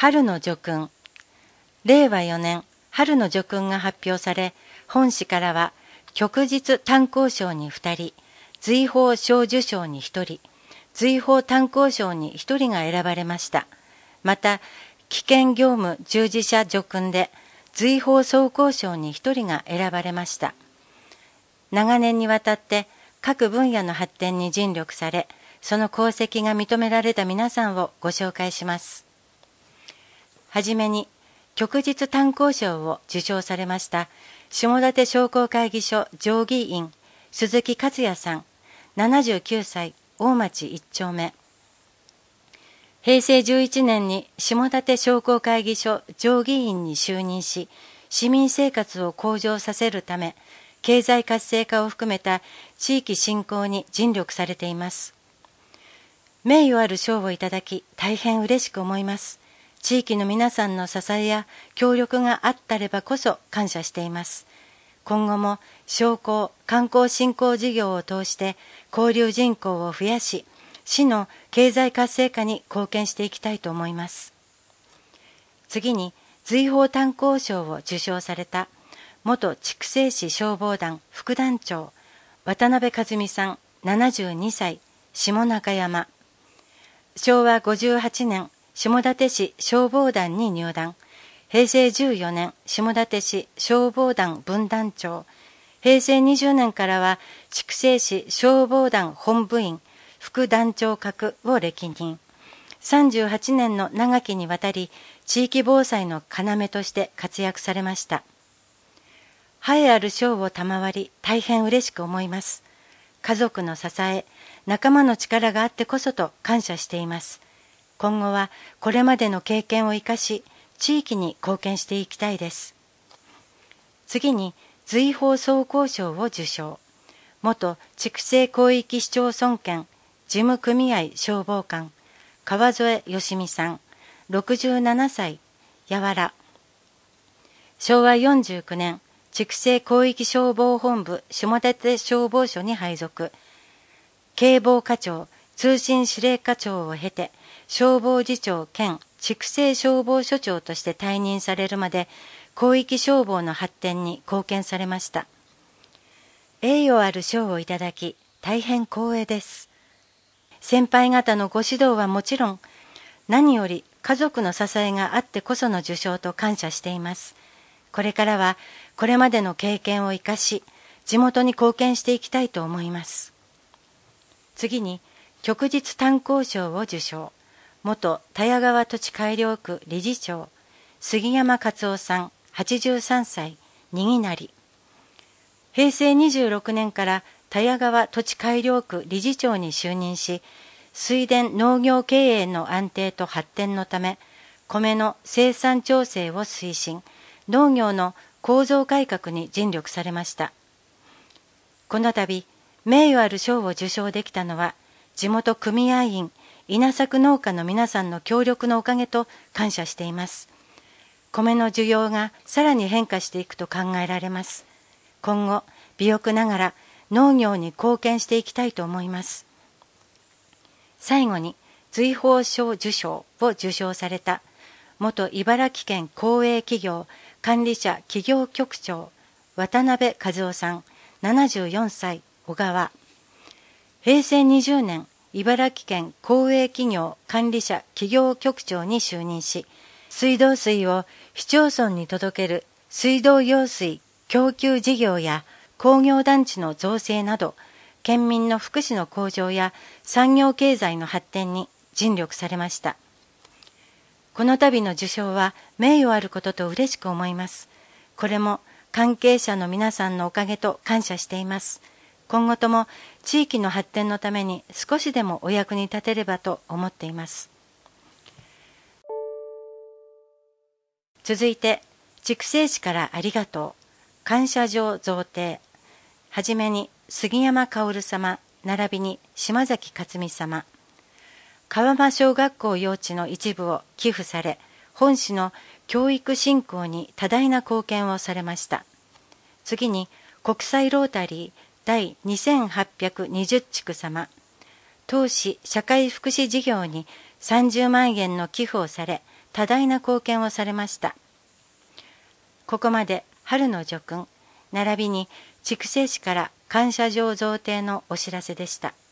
春の叙勲。令和4年、春の叙勲が発表され、本誌からは、旭日炭鉱賞に2人、瑞宝小綬章に1人、瑞宝炭鉱賞に1人が選ばれました。また、危険業務従事者叙勲で、瑞宝装甲賞に1人が選ばれました。長年にわたって各分野の発展に尽力され、その功績が認められた皆さんをご紹介します。はじめに、旭日炭鉱賞を受賞されました下館商工会議所常議員鈴木克也さん、79歳、大町1丁目。平成11年に下館商工会議所常議員に就任し、市民生活を向上させるため、経済活性化を含めた地域振興に尽力されています。名誉ある賞をいただき、大変嬉しく思います。地域の皆さんの支えや協力があったればこそ感謝しています。今後も商工・観光振興事業を通して交流人口を増やし、市の経済活性化に貢献していきたいと思います。次に、瑞宝炭鉱賞を受賞された元筑西市消防団副団長渡辺和美さん、72歳、下中山。昭和58年、下館市消防団に入団。平成14年、下館市消防団分団長。平成20年からは、筑西市消防団本部員、副団長格を歴任。38年の長きにわたり、地域防災の要として活躍されました。栄えある賞を賜り、大変嬉しく思います。家族の支え、仲間の力があってこそと感謝しています。今後はこれまでの経験を生かし、地域に貢献していきたいです。次に、瑞宝装甲賞を受賞。元筑西広域市町村圏事務組合消防官、川添義美さん、67歳、やわら。昭和49年、筑西広域消防本部下館消防署に配属。警防課長、通信指令課長を経て、消防次長兼筑西消防署長として退任されるまで、広域消防の発展に貢献されました。栄誉ある賞をいただき、大変光栄です。先輩方のご指導はもちろん、何より家族の支えがあってこその受賞と感謝しています。これからは、これまでの経験を生かし、地元に貢献していきたいと思います。次に、旭日炭鉱賞を受賞。元田谷川土地改良区理事長、杉山勝夫さん、83歳、にぎなり。平成26年から田谷川土地改良区理事長に就任し、水田農業経営の安定と発展のため、米の生産調整を推進、農業の構造改革に尽力されました。この度、名誉ある賞を受賞できたのは、地元組合員、稲作農家の皆さんの協力のおかげと感謝しています。米の需要がさらに変化していくと考えられます。今後、微力ながら農業に貢献していきたいと思います。最後に、瑞宝賞受賞を受賞された、元茨城県公営企業管理者企業局長、渡辺和夫さん、74歳、小川。平成20年、茨城県公営企業管理者企業局長に就任し、水道水を市町村に届ける水道用水供給事業や工業団地の造成など、県民の福祉の向上や産業経済の発展に尽力されました。この度の受賞は名誉あることと嬉しく思います。これも関係者の皆さんのおかげと感謝しています。今後とも地域の発展のために少しでもお役に立てればと思っています。続いて、筑西市からありがとう。感謝状贈呈。はじめに杉山薫様、並びに島崎克美様。川間小学校幼稚の一部を寄付され、本市の教育振興に多大な貢献をされました。次に、国際ロータリー第2820地区様。当市社会福祉事業に30万円の寄付をされ、 多大な貢献をされました。ここまで春の叙勲、並びに筑西市から感謝状贈呈のお知らせでした。